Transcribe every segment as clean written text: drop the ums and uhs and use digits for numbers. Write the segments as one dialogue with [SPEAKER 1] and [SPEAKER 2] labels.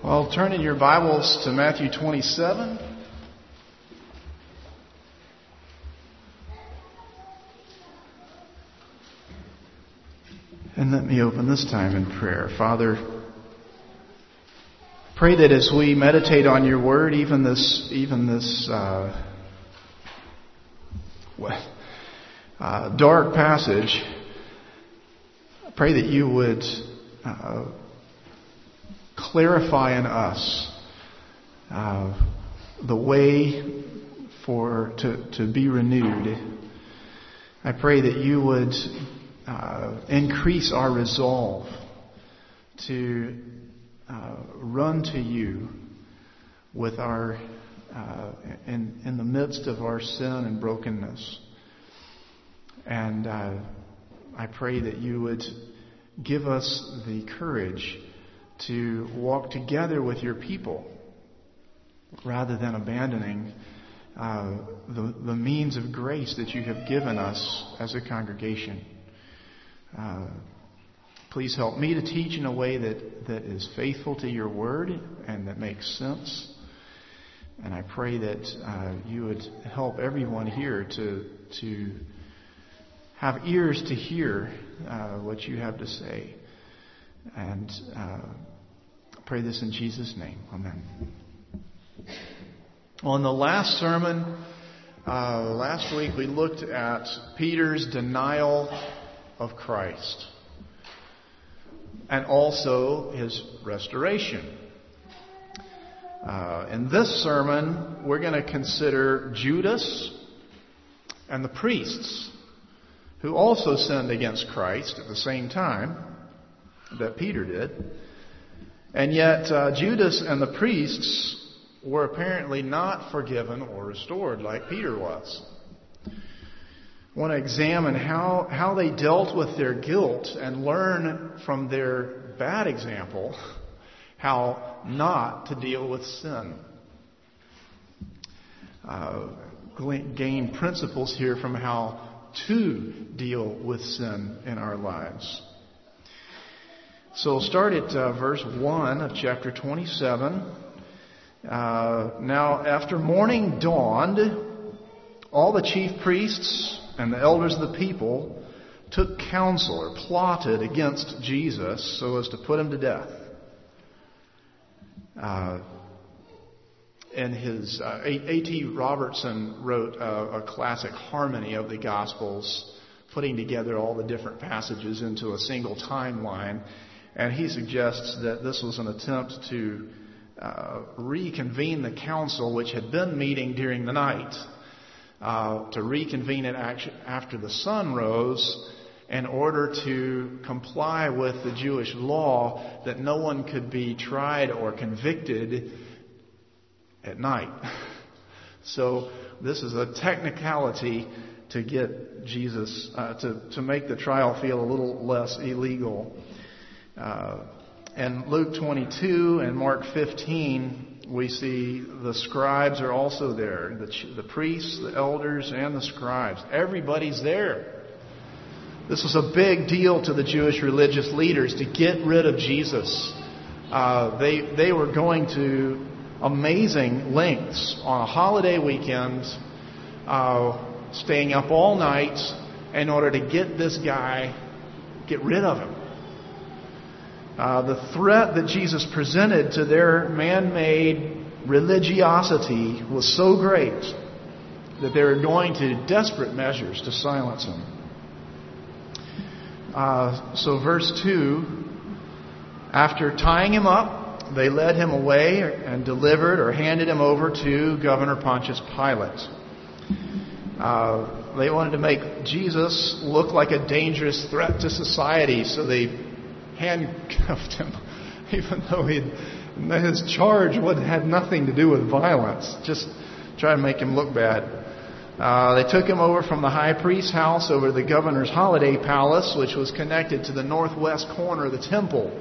[SPEAKER 1] Well, turn in your Bibles to Matthew 27. And let me open this time in prayer. Father, pray that as we meditate on your word, even this dark passage, I pray that you would clarify in us the way to be renewed. I pray that you would increase our resolve to run to you with our in the midst of our sin and brokenness. And I pray that you would give us the courage to walk together with your people rather than abandoning the means of grace that you have given us as a congregation. Please help me to teach in a way that is faithful to your word and that makes sense. And I pray that you would help everyone here to have ears to hear what you have to say. And I pray this in Jesus' name. Amen. Well, in the last sermon, last week, we looked at Peter's denial of Christ and also his restoration. In this sermon, we're going to consider Judas and the priests who also sinned against Christ at the same time that Peter did. And yet Judas and the priests were apparently not forgiven or restored like Peter was. I want to examine how they dealt with their guilt and learn from their bad example how not to deal with sin. Gain principles here from how to deal with sin in our lives. So we'll start at verse 1 of chapter 27. Now, after morning dawned, all the chief priests and the elders of the people took counsel or plotted against Jesus so as to put him to death. And his A.T. Robertson wrote a classic harmony of the Gospels, putting together all the different passages into a single timeline. And he suggests that this was an attempt to reconvene the council, which had been meeting during the night, to reconvene it after the sun rose in order to comply with the Jewish law that no one could be tried or convicted at night. So this is a technicality to get Jesus, to make the trial feel a little less illegal. In Luke 22 and Mark 15, we see the scribes are also there. The priests, the elders, and the scribes. Everybody's there. This was a big deal to the Jewish religious leaders to get rid of Jesus. They were going to amazing lengths on a holiday weekend, staying up all night in order to get rid of him. The threat that Jesus presented to their man-made religiosity was so great that they were going to desperate measures to silence him. So verse 2, after tying him up, they led him away and delivered or handed him over to Governor Pontius Pilate. They wanted to make Jesus look like a dangerous threat to society, so they handcuffed him, even though his charge had nothing to do with violence, just try to make him look bad. They took him over from the high priest's house over to the governor's holiday palace, which was connected to the northwest corner of the temple.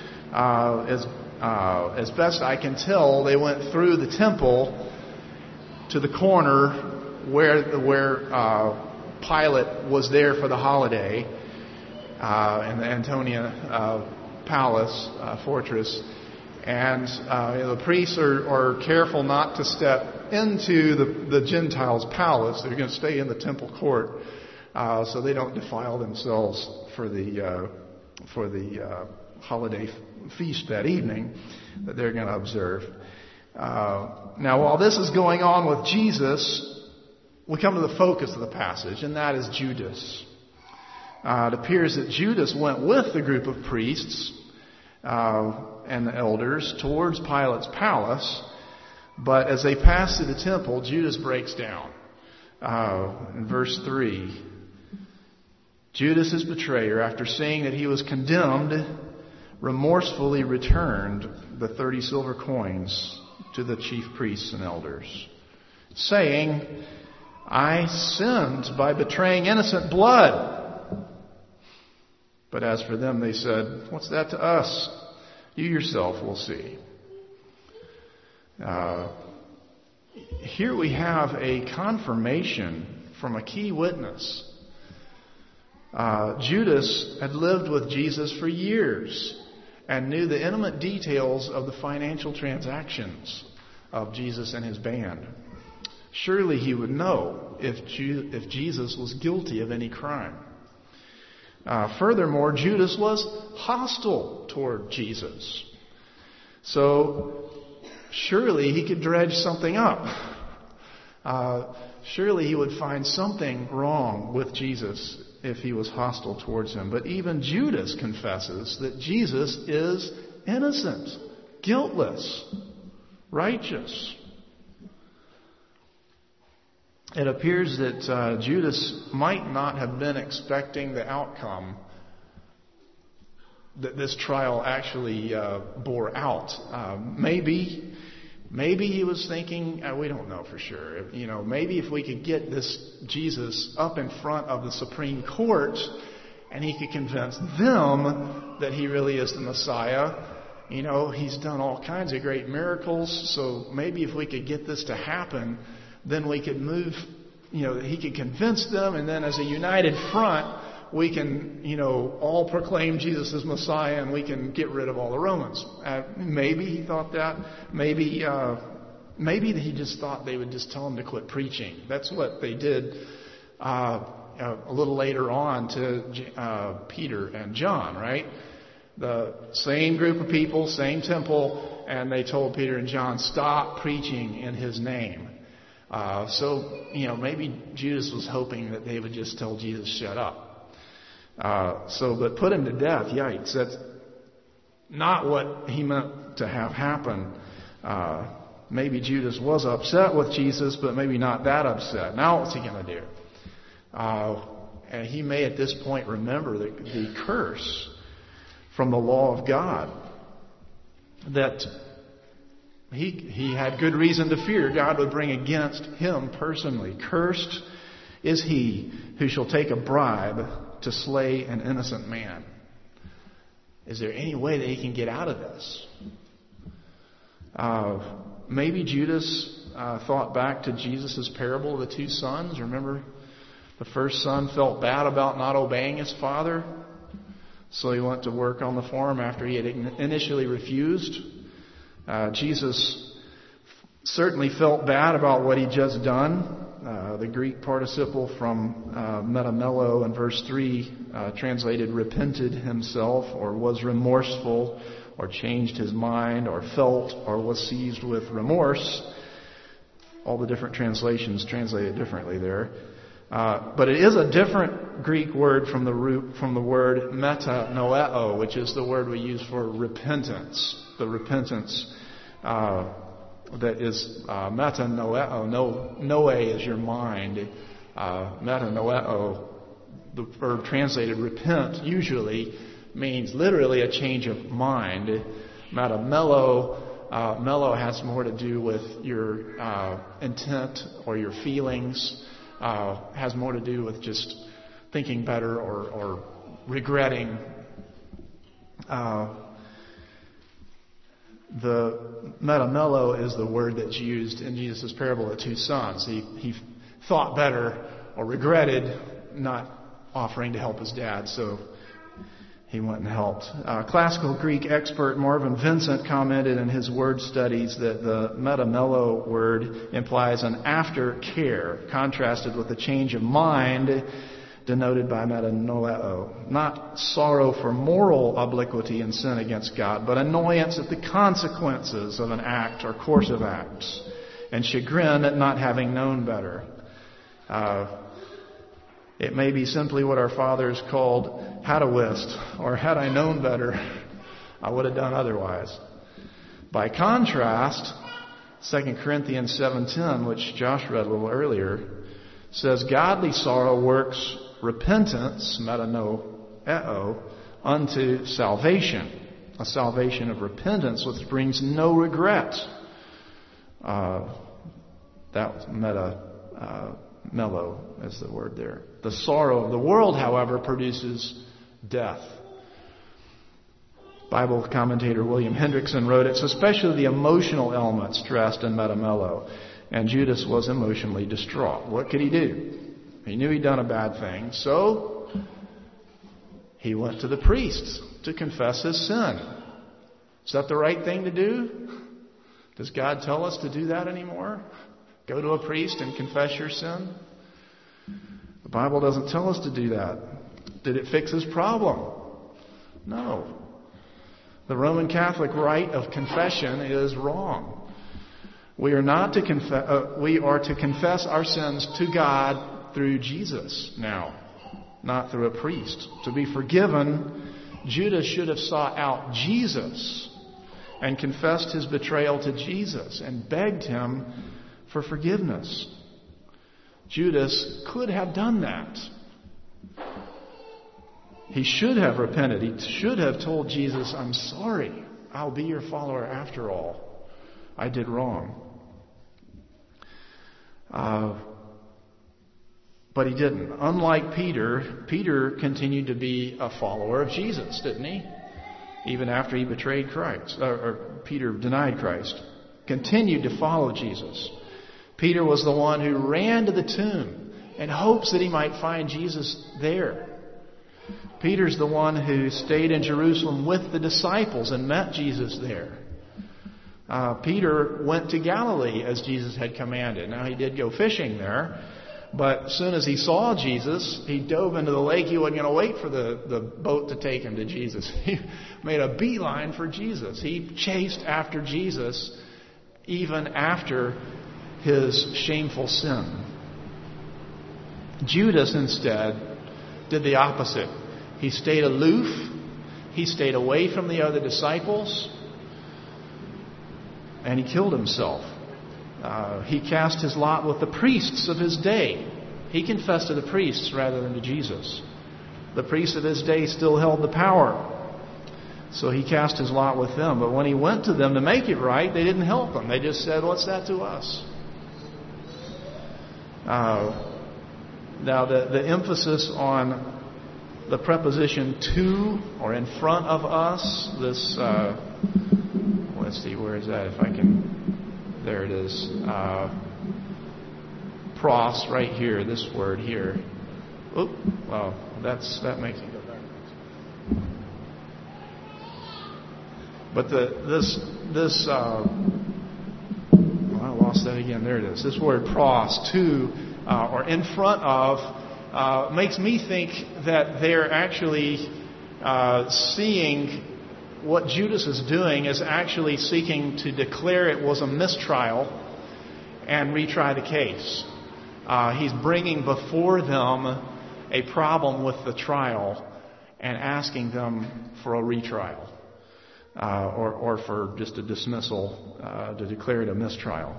[SPEAKER 1] As best I can tell, they went through the temple to the corner where Pilate was there for the holiday in the Antonia Palace fortress, And the priests are careful not to step into the Gentiles' palace. They're going to stay in the temple court so they don't defile themselves for the holiday feast that evening that they're going to observe. Now, while this is going on with Jesus, we come to the focus of the passage, and that is Judas. It appears that Judas went with the group of priests and the elders towards Pilate's palace, but as they pass through the temple, Judas breaks down. In verse 3, Judas, his betrayer, after seeing that he was condemned, remorsefully returned the 30 silver coins to the chief priests and elders, saying, I sinned by betraying innocent blood. But as for them, they said, what's that to us? You yourself will see. Here we have a confirmation from a key witness. Judas had lived with Jesus for years and knew the intimate details of the financial transactions of Jesus and his band. Surely he would know if Jesus was guilty of any crime. Furthermore, Judas was hostile toward Jesus. So surely he could dredge something up. Surely he would find something wrong with Jesus if he was hostile towards him. But even Judas confesses that Jesus is innocent, guiltless, righteous. It appears that Judas might not have been expecting the outcome that this trial actually bore out. Maybe he was thinking, we don't know for sure. Maybe if we could get this Jesus up in front of the Supreme Court and he could convince them that he really is the Messiah. He's done all kinds of great miracles. So maybe if we could get this to happen, then we could move, he could convince them, and then as a united front, we can, all proclaim Jesus as Messiah, and we can get rid of all the Romans. Maybe he thought that. Maybe he just thought they would just tell him to quit preaching. That's what they did a little later on to Peter and John, right? The same group of people, same temple, and they told Peter and John, stop preaching in his name. So maybe Judas was hoping that they would just tell Jesus, shut up. But put him to death, yikes. That's not what he meant to have happen. Maybe Judas was upset with Jesus, but maybe not that upset. Now what's he going to do? And he may at this point remember the curse from the law of God that he had good reason to fear God would bring against him personally. Cursed is he who shall take a bribe to slay an innocent man. Is there any way that he can get out of this? Maybe Judas thought back to Jesus' parable of the two sons. Remember, the first son felt bad about not obeying his father, so he went to work on the farm after he had initially refused. Jesus certainly felt bad about what he'd just done. The Greek participle from metamello in verse 3 translated repented himself, or was remorseful, or changed his mind, or felt, or was seized with remorse. All the different translations translate it differently there. But it is a different Greek word from the word metanoeo, which is the word we use for repentance. The repentance that is metanoeo. Noe is your mind. Metanoeo, the verb translated repent, usually means literally a change of mind. Metamello, mellow has more to do with your intent or your feelings. Has more to do with just thinking better or regretting. The metamello is the word that's used in Jesus' parable of the two sons. He thought better or regretted not offering to help his dad, so he went and helped. Classical Greek expert Marvin Vincent commented in his word studies that the metamello word implies an aftercare, contrasted with the change of mind denoted by metanoeo. Not sorrow for moral obliquity and sin against God, but annoyance at the consequences of an act or course of acts, and chagrin at not having known better. It may be simply what our fathers called hadawist, or had I known better, I would have done otherwise. By contrast, 2 Corinthians 7:10, which Josh read a little earlier, says godly sorrow works repentance, metanoeo, unto salvation. A salvation of repentance which brings no regret. That mellow is the word there. The sorrow of the world, however, produces death. Bible commentator William Hendrickson wrote, it's especially the emotional element stressed in metamello. And Judas was emotionally distraught. What could he do? He knew he'd done a bad thing, so he went to the priests to confess his sin. Is that the right thing to do? Does God tell us to do that anymore? Go to a priest and confess your sin? The Bible doesn't tell us to do that. Did it fix his problem? No. The Roman Catholic rite of confession is wrong. We are to confess our sins to God through Jesus now, not through a priest. To be forgiven, Judas should have sought out Jesus and confessed his betrayal to Jesus and begged him for forgiveness. Judas could have done that. He should have repented. He should have told Jesus, I'm sorry. I'll be your follower after all. I did wrong. But he didn't. Unlike Peter, Peter continued to be a follower of Jesus, didn't he? Even after he betrayed Christ, or Peter denied Christ. Continued to follow Jesus. Peter was the one who ran to the tomb in hopes that he might find Jesus there. Peter's the one who stayed in Jerusalem with the disciples and met Jesus there. Peter went to Galilee as Jesus had commanded. Now, he did go fishing there, but as soon as he saw Jesus, he dove into the lake. He wasn't going to wait for the boat to take him to Jesus. He made a beeline for Jesus. He chased after Jesus even after his shameful sin. Judas, instead, did the opposite. He stayed aloof. He stayed away from the other disciples. And he killed himself. He cast his lot with the priests of his day. He confessed to the priests rather than to Jesus. The priests of his day still held the power. So he cast his lot with them. But when he went to them to make it right, they didn't help him. They just said, what's that to us? Now, the emphasis on the preposition to or in front of us, this, let's see, where is that? If I can, there it is. Pros, right here, this word here. Oop, well, that makes it go backwards. But I lost that again. There it is. This word pros, to, or in front of, makes me think that they're actually seeing what Judas is doing is actually seeking to declare it was a mistrial and retry the case. He's bringing before them a problem with the trial and asking them for a retrial. Or for just a dismissal, to declare it a mistrial.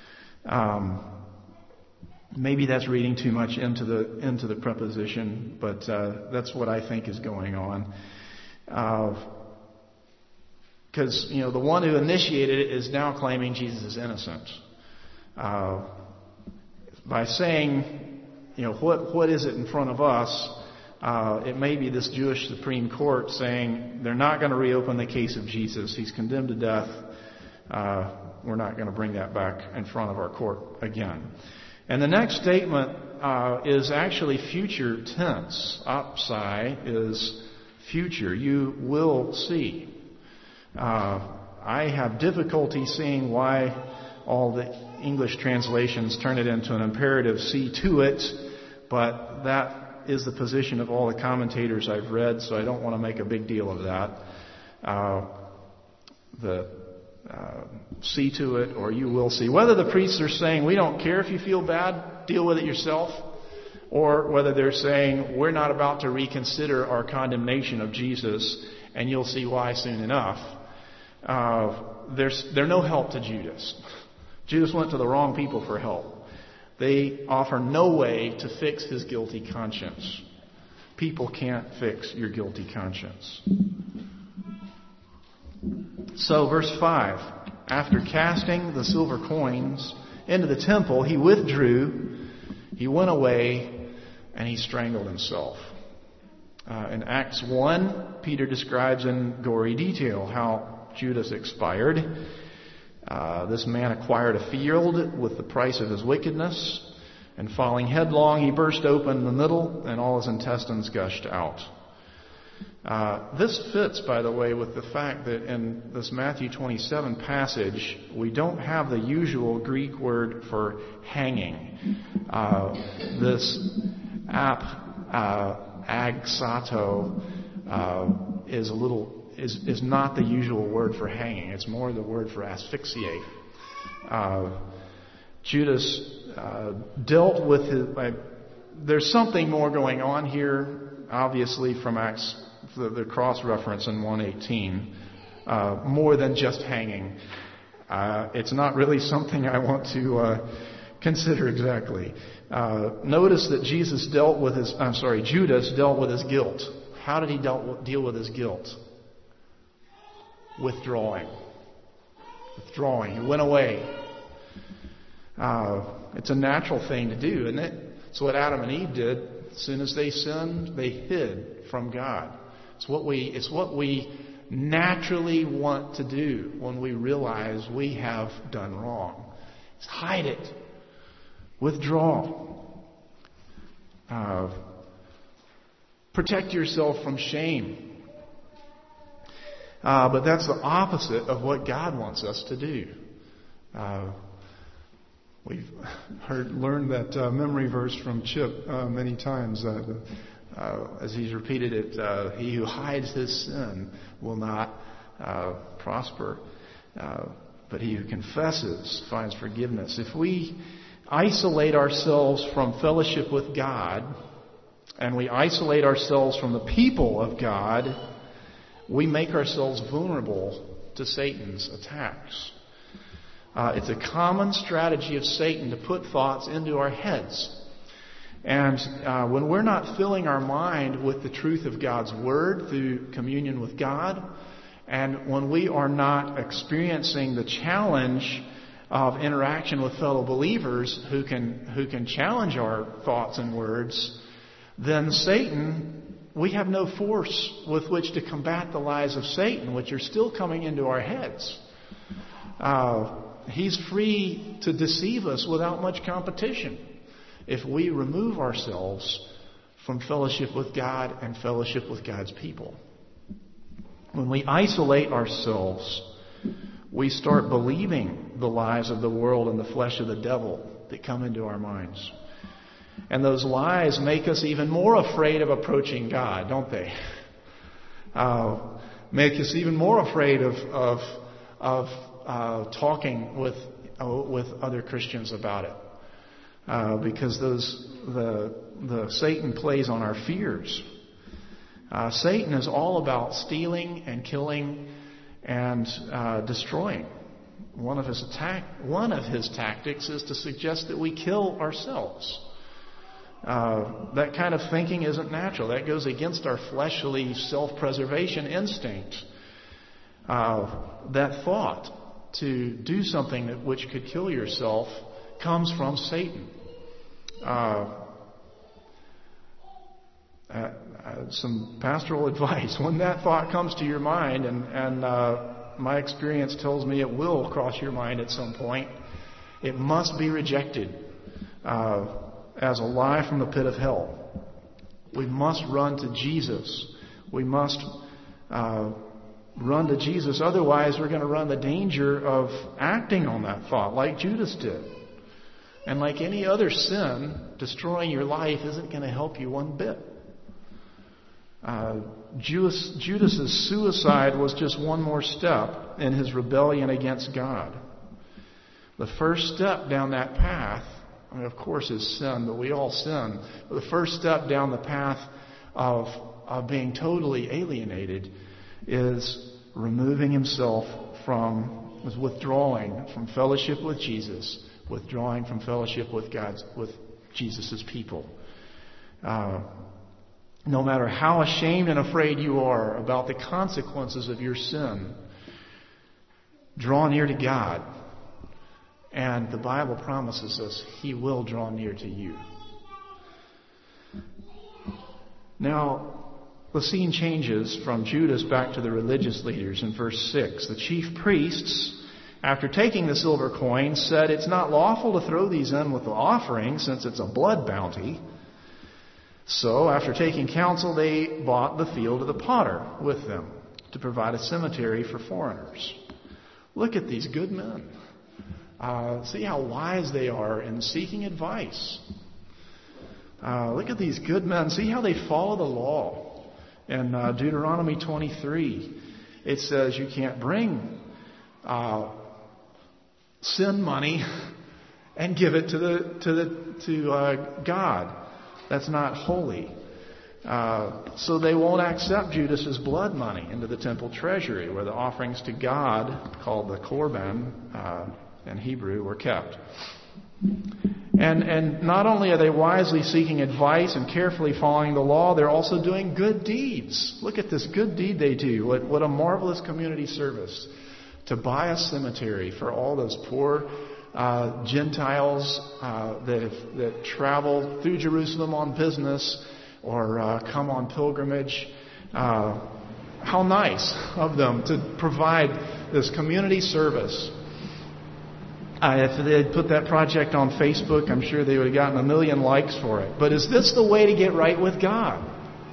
[SPEAKER 1] Maybe that's reading too much into the preposition, but that's what I think is going on. Because the one who initiated it is now claiming Jesus is innocent. By saying, what is it in front of us? It may be this Jewish Supreme Court saying they're not going to reopen the case of Jesus. He's condemned to death. We're not going to bring that back in front of our court again. And the next statement is actually future tense. Opsai is future. You will see. I have difficulty seeing why all the English translations turn it into an imperative, see to it, but that is the position of all the commentators I've read, so I don't want to make a big deal of that. See to it, or you will see. Whether the priests are saying, we don't care if you feel bad, deal with it yourself, or whether they're saying, we're not about to reconsider our condemnation of Jesus, and you'll see why soon enough. They're no help to Judas. Judas went to the wrong people for help. They offer no way to fix his guilty conscience. People can't fix your guilty conscience. So, verse 5, after casting the silver coins into the temple, he withdrew, he went away, and he strangled himself. In Acts 1, Peter describes in gory detail how Judas expired. This man acquired a field with the price of his wickedness, and falling headlong, he burst open in the middle, and all his intestines gushed out. This fits, by the way, with the fact that in this Matthew 27 passage, we don't have the usual Greek word for hanging. This agsato is not the usual word for hanging. It's more the word for asphyxiate. Judas dealt with his... there's something more going on here, obviously, from Acts, the cross-reference in 1:18, more than just hanging. It's not really something I want to consider exactly. Notice that Judas dealt with his guilt. How did he deal with his guilt? Withdrawing. He went away. It's a natural thing to do, isn't it? It's what Adam and Eve did. As soon as they sinned, they hid from God. It's what we naturally want to do when we realize we have done wrong. It's hide it. Withdraw. Protect yourself from shame. But that's the opposite of what God wants us to do. We've learned that memory verse from Chip many times. As he's repeated it, he who hides his sin will not prosper, but he who confesses finds forgiveness. If we isolate ourselves from fellowship with God, and we isolate ourselves from the people of God, we make ourselves vulnerable to Satan's attacks. It's a common strategy of Satan to put thoughts into our heads. And when we're not filling our mind with the truth of God's Word through communion with God, and when we are not experiencing the challenge of interaction with fellow believers who can challenge our thoughts and words, then Satan, we have no force with which to combat the lies of Satan, which are still coming into our heads. He's free to deceive us without much competition if we remove ourselves from fellowship with God and fellowship with God's people. When we isolate ourselves, we start believing the lies of the world and the flesh of the devil that come into our minds. And those lies make us even more afraid of approaching God, don't they? Make us even more afraid of talking with other Christians about it. Because the Satan plays on our fears. Satan is all about stealing and killing and destroying. One of his tactics is to suggest that we kill ourselves. That kind of thinking isn't natural. That goes against our fleshly self-preservation instinct. That thought to do something which could kill yourself comes from Satan. Some pastoral advice. When that thought comes to your mind, and my experience tells me it will cross your mind at some point, it must be rejected as a lie from the pit of hell. We must run to Jesus We must run to Jesus. Otherwise, we're going to run the danger of acting on that thought like Judas did. And like any other sin, destroying your life isn't going to help you one bit. Judas's suicide was just one more step in his rebellion against God. The first step down that path, I mean, of course, is sin, but we all sin. But the first step down the path of being totally alienated is removing himself is withdrawing from fellowship with Jesus, withdrawing from fellowship with Jesus' people. No matter how ashamed and afraid you are about the consequences of your sin, draw near to God. And the Bible promises us He will draw near to you. Now, the scene changes from Judas back to the religious leaders in verse 6. The chief priests, after taking the silver coin, said, "It's not lawful to throw these in with the offering, since it's a blood bounty." So, after taking counsel, they bought the field of the potter with them to provide a cemetery for foreigners. Look at these good men. See how wise they are in seeking advice. Look at these good men. See how they follow the law. In Deuteronomy 23, it says you can't bring sin money and give it to God. That's not holy. So they won't accept Judas's blood money into the temple treasury, where the offerings to God, called the korban in Hebrew, were kept. And not only are they wisely seeking advice and carefully following the law, they're also doing good deeds. Look at this good deed they do. What a marvelous community service to buy a cemetery for all those poor Gentiles that travel through Jerusalem on business or come on pilgrimage. How nice of them to provide this community service. If they had put that project on Facebook, I'm sure they would have gotten 1 million likes for it. But is this the way to get right with God?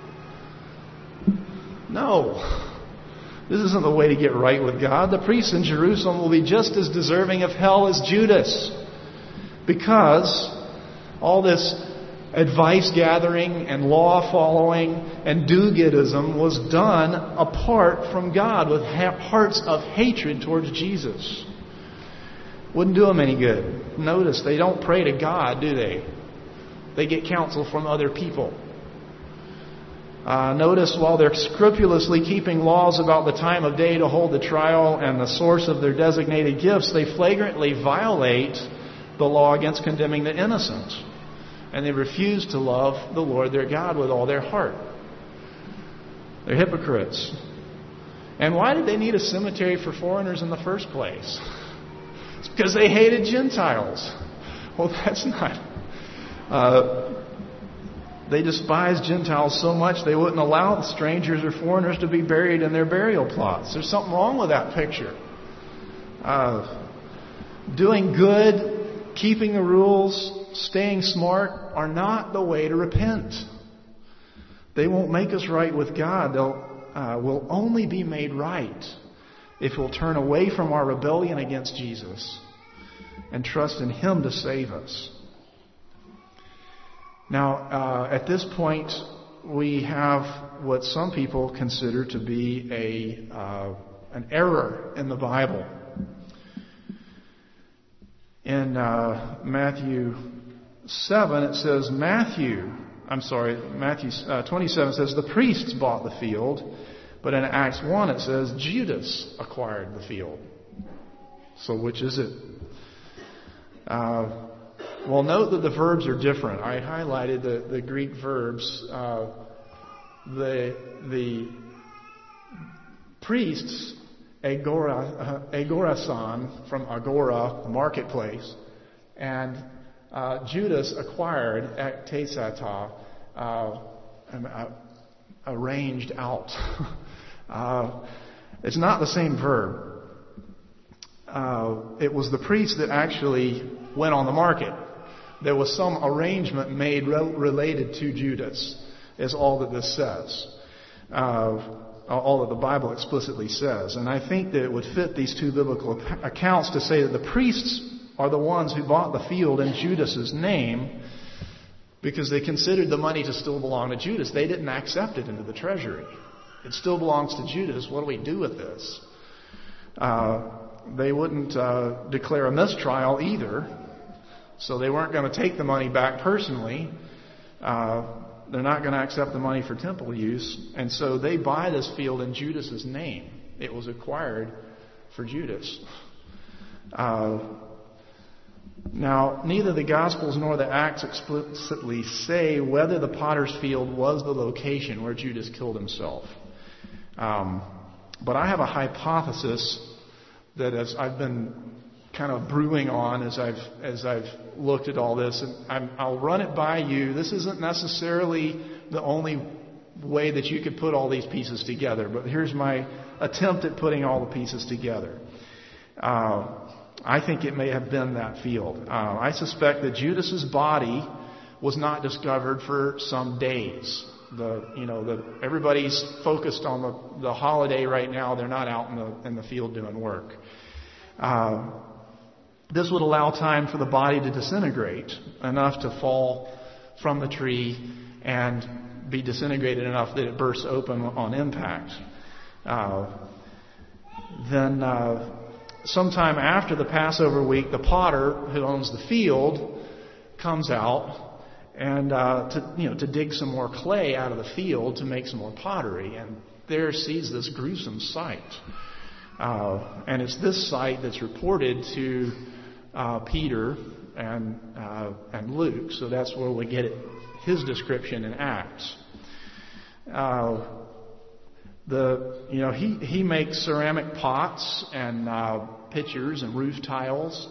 [SPEAKER 1] No. This isn't the way to get right with God. The priests in Jerusalem will be just as deserving of hell as Judas. Because all this advice gathering and law following and do-goodism was done apart from God with hearts of hatred towards Jesus. Wouldn't do them any good. Notice, they don't pray to God, do they? They get counsel from other people. Notice, while they're scrupulously keeping laws about the time of day to hold the trial and the source of their designated gifts, they flagrantly violate the law against condemning the innocent. And they refuse to love the Lord their God with all their heart. They're hypocrites. And why did they need a cemetery for foreigners in the first place? It's because they hated Gentiles. Well, that's not... They despised Gentiles so much they wouldn't allow strangers or foreigners to be buried in their burial plots. There's something wrong with that picture. Doing good, keeping the rules, staying smart are not the way to repent. They won't make us right with God. We'll only be made right if we'll turn away from our rebellion against Jesus and trust in Him to save us. Now, at this point, we have what some people consider to be an error in the Bible. In Matthew 7, it says Matthew 27 says the priests bought the field, but in Acts 1 it says Judas acquired the field. So which is it? Well, note that the verbs are different. I highlighted the Greek verbs. The priests, agorasan, from agora, the marketplace, and Judas acquired, ektesata, arranged out. It's not the same verb. It was the priest that actually went on the market. There was some arrangement made related to Judas, is all that this says. all that the Bible explicitly says. And I think that it would fit these two biblical accounts to say that the priests are the ones who bought the field in Judas's name because they considered the money to still belong to Judas. They didn't accept it into the treasury. It still belongs to Judas. What do we do with this? They wouldn't declare a mistrial either. So they weren't going to take the money back personally. They're not going to accept the money for temple use. And so they buy this field in Judas's name. It was acquired for Judas. Now, neither the Gospels nor the Acts explicitly say whether the potter's field was the location where Judas killed himself. But I have a hypothesis that as I've been kind of brewing on as I've looked at all this, and I'll run it by you. This isn't necessarily the only way that you could put all these pieces together, but here's my attempt at putting all the pieces together. I think it may have been that field. I suspect that Judas's body was not discovered for some days. Everybody's focused on the holiday right now. They're not out in the field doing work. This would allow time for the body to disintegrate enough to fall from the tree and be disintegrated enough that it bursts open on impact. Then sometime after the Passover week, the potter who owns the field comes out and to dig some more clay out of the field to make some more pottery, and there sees this gruesome sight. And it's this sight that's reported to Peter and Luke, so that's where we get his description in Acts. He makes ceramic pots and pitchers and roof tiles,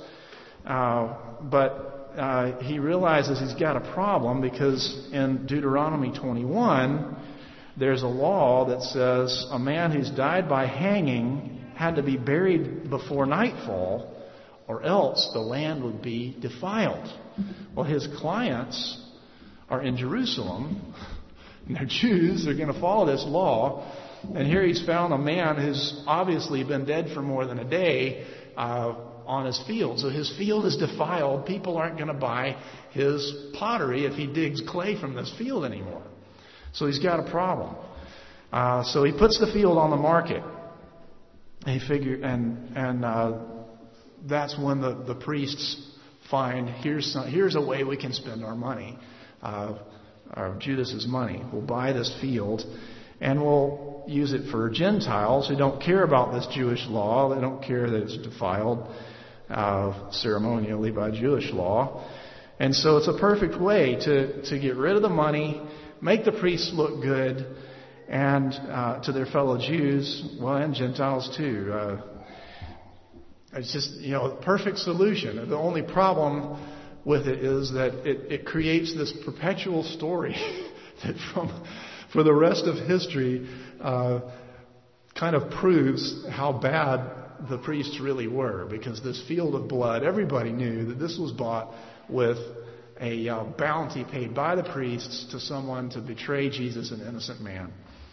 [SPEAKER 1] but he realizes he's got a problem because in Deuteronomy 21 there's a law that says a man who's died by hanging had to be buried before nightfall, or else the land would be defiled. Well, his clients are in Jerusalem, and they're Jews. They're going to follow this law. And here he's found a man who's obviously been dead for more than a day on his field. So his field is defiled. People aren't going to buy his pottery if he digs clay from this field anymore. So he's got a problem. So he puts the field on the market. He figured, and that's when the priests find here's a way we can spend our money, Judas's money. We'll buy this field, and we'll use it for Gentiles who don't care about this Jewish law. They don't care that it's defiled ceremonially by Jewish law. And so it's a perfect way to get rid of the money, make the priests look good, and to their fellow Jews, well, and Gentiles too. It's just, a perfect solution. The only problem with it is that it creates this perpetual story that for the rest of history kind of proves how bad the priests really were, because this field of blood, everybody knew that this was bought with a bounty paid by the priests to someone to betray Jesus, an innocent man.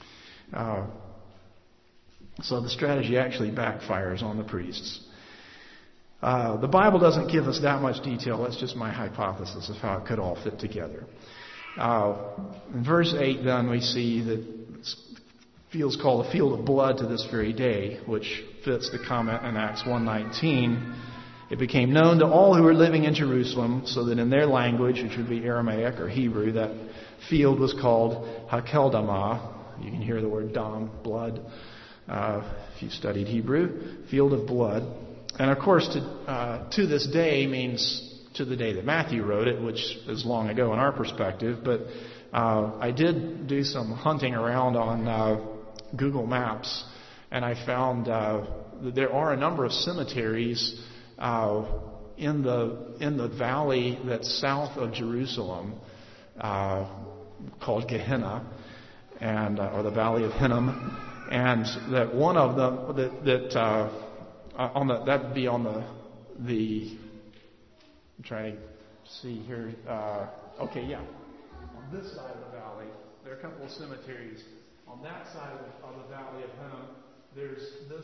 [SPEAKER 1] So the strategy actually backfires on the priests. The Bible doesn't give us that much detail. That's just my hypothesis of how it could all fit together. In verse 8, then, we see that the field's called a field of blood to this very day, which fits the comment in Acts 1:19. It became known to all who were living in Jerusalem, so that in their language, which would be Aramaic or Hebrew, that field was called Hakeldamah. You can hear the word dam, blood, if you've studied Hebrew. Field of blood. And of course, to this day means to the day that Matthew wrote it, which is long ago in our perspective. But I did do some hunting around on Google Maps, and I found that there are a number of cemeteries in the valley that's south of Jerusalem called Gehenna, and or the Valley of Hinnom, and that one of them that'd be on the I'm trying to see here. On this side of the valley, there are a couple of cemeteries On that side of the Valley of Hinnom, there's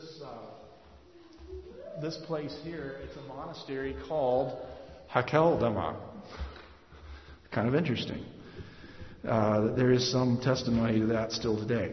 [SPEAKER 1] this place here. It's a monastery called Hakeldama. Kind of interesting. There is some testimony to that still today.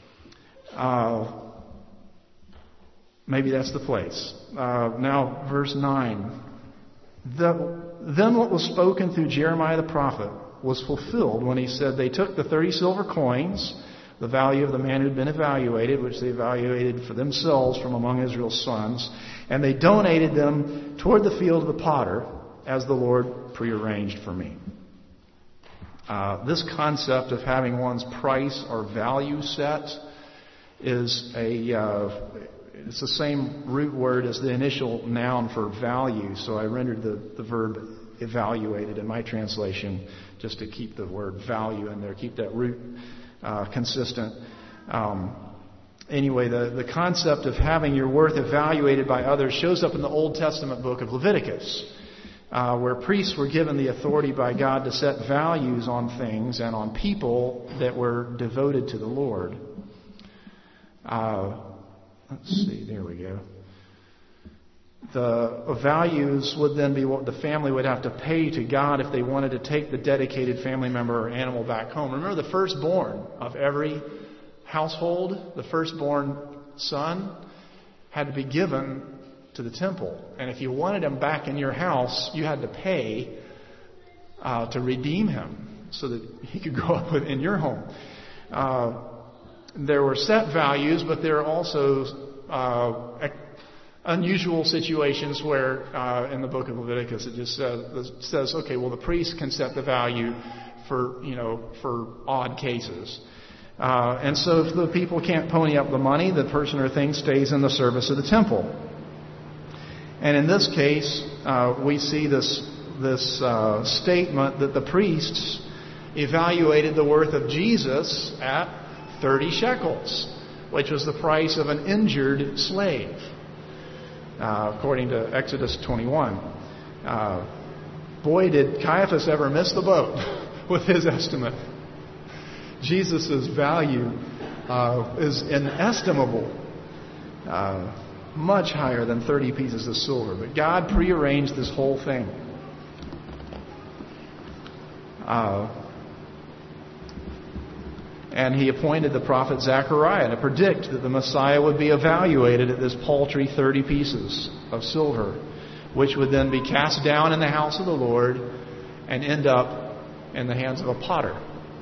[SPEAKER 1] Maybe that's the place. Now, verse 9. Then what was spoken through Jeremiah the prophet was fulfilled when he said, they took the 30 silver coins, the value of the man who had been evaluated, which they evaluated for themselves from among Israel's sons, and they donated them toward the field of the potter, as the Lord prearranged for me. This concept of having one's price or value set is it's the same root word as the initial noun for value. So I rendered the verb evaluated in my translation just to keep the word value in there, keep that root consistent. Anyway, the concept of having your worth evaluated by others shows up in the Old Testament book of Leviticus, where priests were given the authority by God to set values on things and on people that were devoted to the Lord. Let's see, there we go. The values would then be what the family would have to pay to God if they wanted to take the dedicated family member or animal back home. Remember, the firstborn of every household, the firstborn son, had to be given to the temple. And if you wanted him back in your house, you had to pay to redeem him so that he could grow up in your home. There were set values, but there are also unusual situations where, in the book of Leviticus, it just says, okay, well, the priest can set the value for odd cases. And so if the people can't pony up the money, the person or thing stays in the service of the temple. And in this case, we see this statement that the priests evaluated the worth of Jesus at 30 shekels, which was the price of an injured slave, according to Exodus 21. Boy, did Caiaphas ever miss the boat with his estimate. Jesus' value is inestimable, much higher than 30 pieces of silver. But God prearranged this whole thing. And he appointed the prophet Zechariah to predict that the Messiah would be evaluated at this paltry 30 pieces of silver, which would then be cast down in the house of the Lord and end up in the hands of a potter.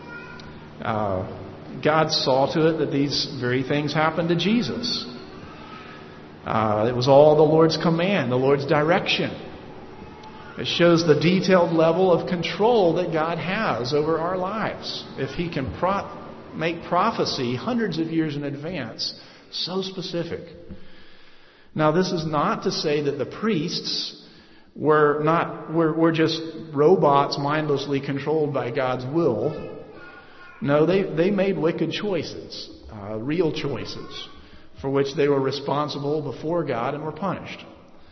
[SPEAKER 1] God saw to it that these very things happened to Jesus. It was all the Lord's command, the Lord's direction. It shows the detailed level of control that God has over our lives. If He can make prophecy hundreds of years in advance, so specific. Now, this is not to say that the priests were just robots mindlessly controlled by God's will. No, they made wicked choices, real choices, for which they were responsible before God and were punished.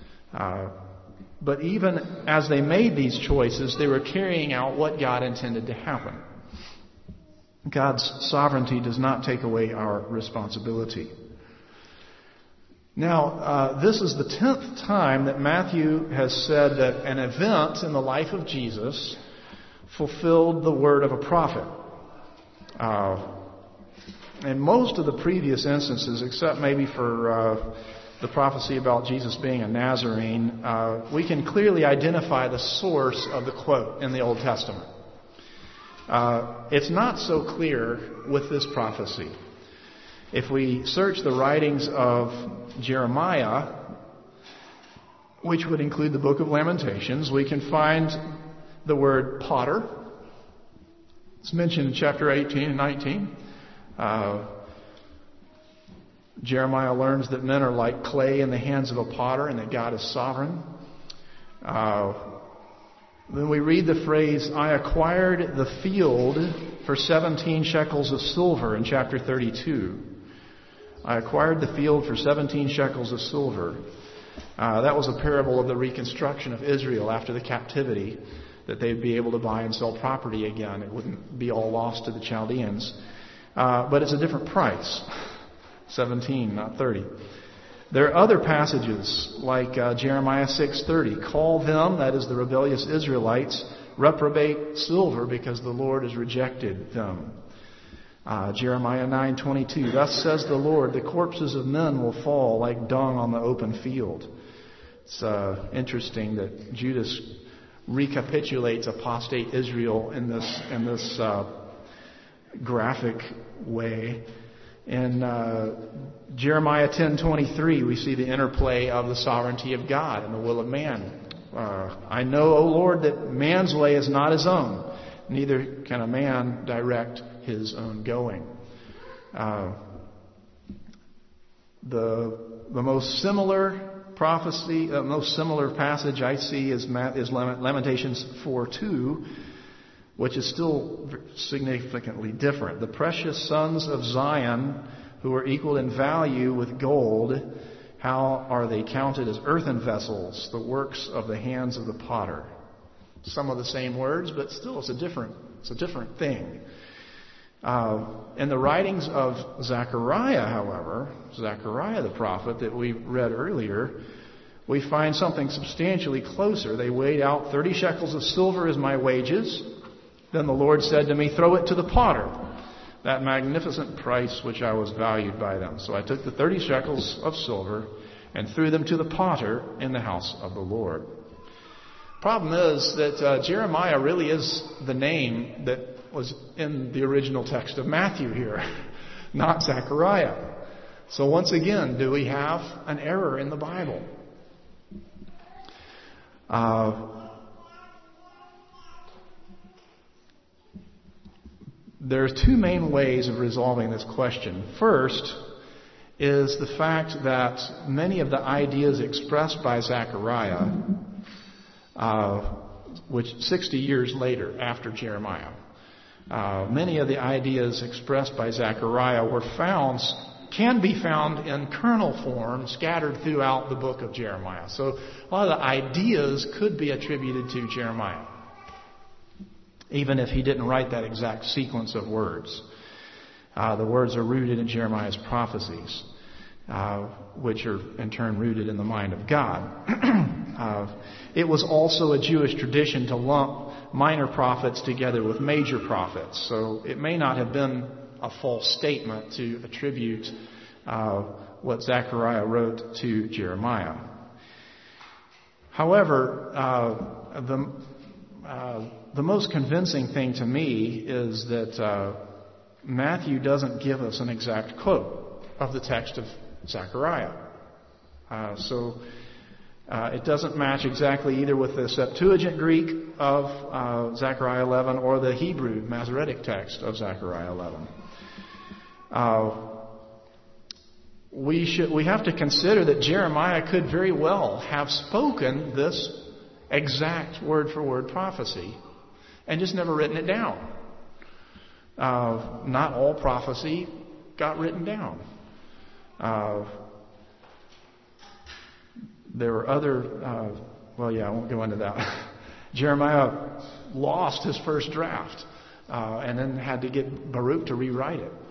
[SPEAKER 1] But even as they made these choices, they were carrying out what God intended to happen. God's sovereignty does not take away our responsibility. Now, this is the 10th time that Matthew has said that an event in the life of Jesus fulfilled the word of a prophet. In most of the previous instances, except maybe for the prophecy about Jesus being a Nazarene, we can clearly identify the source of the quote in the Old Testament. It's not so clear with this prophecy. If we search the writings of Jeremiah, which would include the book of Lamentations, we can find the word potter. It's mentioned in chapter 18 and 19. Jeremiah learns that men are like clay in the hands of a potter and that God is sovereign. Then we read the phrase, I acquired the field for 17 shekels of silver in chapter 32. I acquired the field for 17 shekels of silver. That was a parable of the reconstruction of Israel after the captivity, that they'd be able to buy and sell property again. It wouldn't be all lost to the Chaldeans. but it's a different price. 17, not 30. There are other passages like Jeremiah 6:30. Call them, that is the rebellious Israelites, reprobate silver because the Lord has rejected them. Jeremiah 9:22. Thus says the Lord, the corpses of men will fall like dung on the open field. It's interesting that Judas recapitulates apostate Israel in this graphic way. In Jeremiah 10:23, we see the interplay of the sovereignty of God and the will of man. I know, O Lord, that man's way is not his own, neither can a man direct his own going. The most similar prophecy, the most similar passage I see is Lamentations 4:2, which is still significantly different. The precious sons of Zion, who are equal in value with gold, how are they counted as earthen vessels, the works of the hands of the potter? Some of the same words, but still it's a different thing. In the writings of Zechariah, however, Zechariah the prophet that we read earlier, we find something substantially closer. They weighed out 30 shekels of silver as my wages. Then the Lord said to me, throw it to the potter, that magnificent price which I was valued by them. So I took the 30 shekels of silver and threw them to the potter in the house of the Lord. Problem is that Jeremiah really is the name that was in the original text of Matthew here, not Zechariah. So once again, do we have an error in the Bible? There are two main ways of resolving this question. First is the fact that many of the ideas expressed by Zechariah, which 60 years later after Jeremiah, many of the ideas expressed by Zechariah can be found in kernel form scattered throughout the book of Jeremiah. So a lot of the ideas could be attributed to Jeremiah, even if he didn't write that exact sequence of words. The words are rooted in Jeremiah's prophecies, which are in turn rooted in the mind of God. It was also a Jewish tradition to lump minor prophets together with major prophets. So it may not have been a false statement to attribute what Zechariah wrote to Jeremiah. However, the most convincing thing to me is that Matthew doesn't give us an exact quote of the text of Zechariah. So it doesn't match exactly either with the Septuagint Greek of Zechariah 11 or the Hebrew Masoretic text of Zechariah 11. We have to consider that Jeremiah could very well have spoken this exact word-for-word prophecy and just never written it down. Not all prophecy got written down. There were other, I won't go into that. Jeremiah lost his first draft and then had to get Baruch to rewrite it.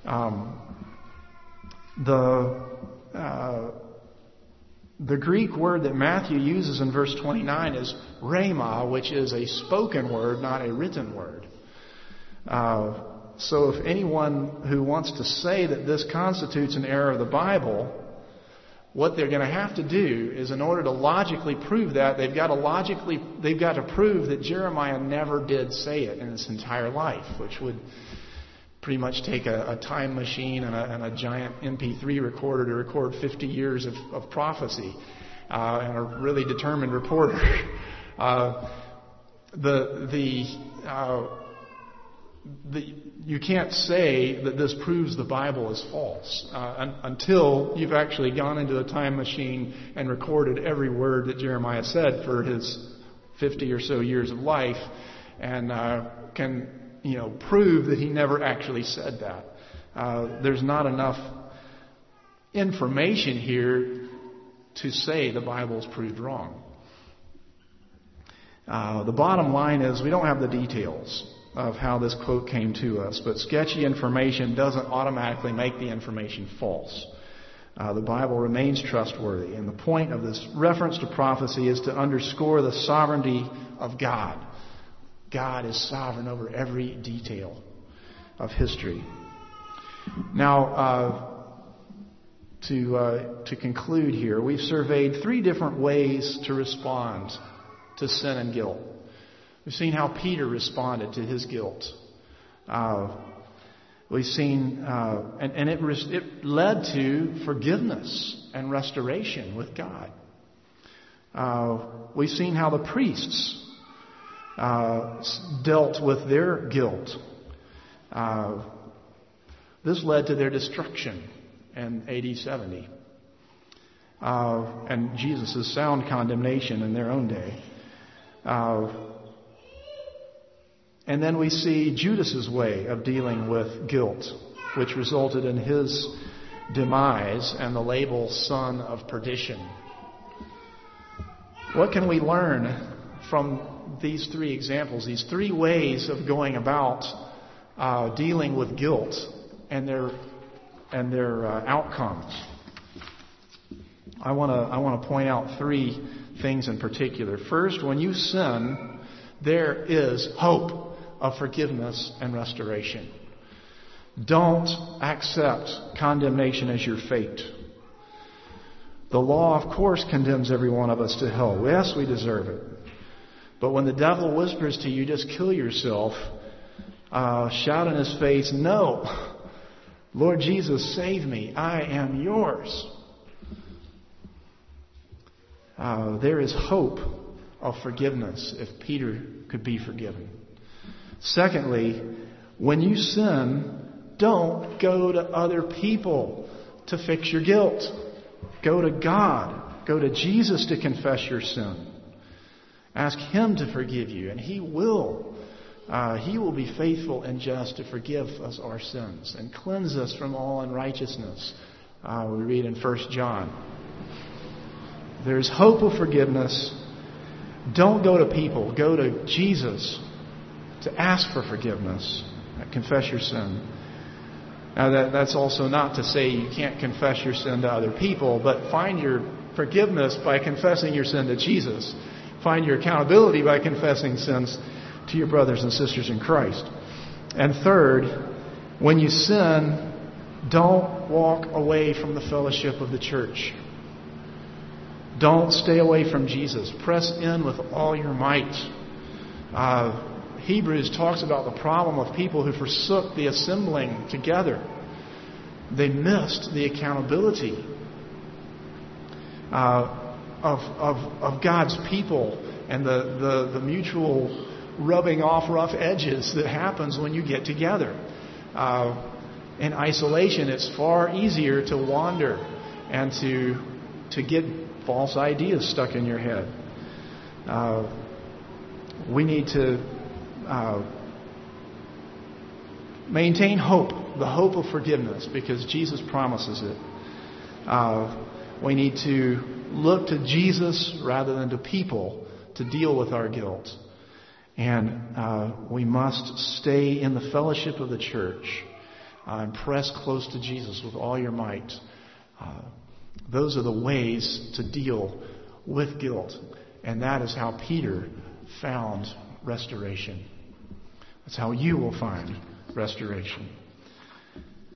[SPEAKER 1] The Greek word that Matthew uses in verse 29 is rhema, which is a spoken word, not a written word. So if anyone who wants to say that this constitutes an error of the Bible, what they're going to have to do is, in order to logically prove that, they've got to prove that Jeremiah never did say it in his entire life, which would pretty much take a time machine and a giant MP3 recorder to record 50 years of prophecy, and a really determined reporter. You can't say that this proves the Bible is false until you've actually gone into a time machine and recorded every word that Jeremiah said for his 50 or so years of life, and can prove that he never actually said that. There's not enough information here to say the Bible's proved wrong. The bottom line is we don't have the details. of how this quote came to us, but sketchy information doesn't automatically make the information false. The Bible remains trustworthy, and the point of this reference to prophecy is to underscore the sovereignty of God. God is sovereign over every detail of history. Now, to conclude here, we've surveyed 3 different ways to respond to sin and guilt. We've seen how Peter responded to his guilt. We've seen, and it led to forgiveness and restoration with God. We've seen how the priests dealt with their guilt. This led to their destruction in AD 70. And Jesus' sound condemnation in their own day. And then we see Judas's way of dealing with guilt, which resulted in his demise and the label son of perdition. What can we learn from these 3 examples, these 3 ways of going about dealing with guilt and their outcomes? I want to point out 3 things in particular. First, when you sin, there is hope of forgiveness and restoration. Don't accept condemnation as your fate. The law, of course, condemns every one of us to hell. Yes, we deserve it. But when the devil whispers to you, just kill yourself, shout in his face, no, Lord Jesus, save me. I am yours. There is hope of forgiveness if Peter could be forgiven. Secondly, when you sin, don't go to other people to fix your guilt. Go to God. Go to Jesus to confess your sin. Ask Him to forgive you, and He will. He will be faithful and just to forgive us our sins and cleanse us from all unrighteousness. We read in 1 John. There's hope of forgiveness. Don't go to people. Go to Jesus to ask for forgiveness. Confess your sin. Now that's also not to say you can't confess your sin to other people, but find your forgiveness by confessing your sin to Jesus. Find your accountability by confessing sins to your brothers and sisters in Christ. And third, when you sin, don't walk away from the fellowship of the church. Don't stay away from Jesus. Press in with all your might. Hebrews talks about the problem of people who forsook the assembling together. They missed the accountability of God's people and the mutual rubbing off rough edges that happens when you get together. In isolation, it's far easier to wander and to get false ideas stuck in your head. We need to maintain hope, the hope of forgiveness, because Jesus promises it. We need to look to Jesus rather than to people to deal with our guilt. And we must stay in the fellowship of the church and press close to Jesus with all your might. Those are the ways to deal with guilt. And that is how Peter found restoration. That's how you will find restoration.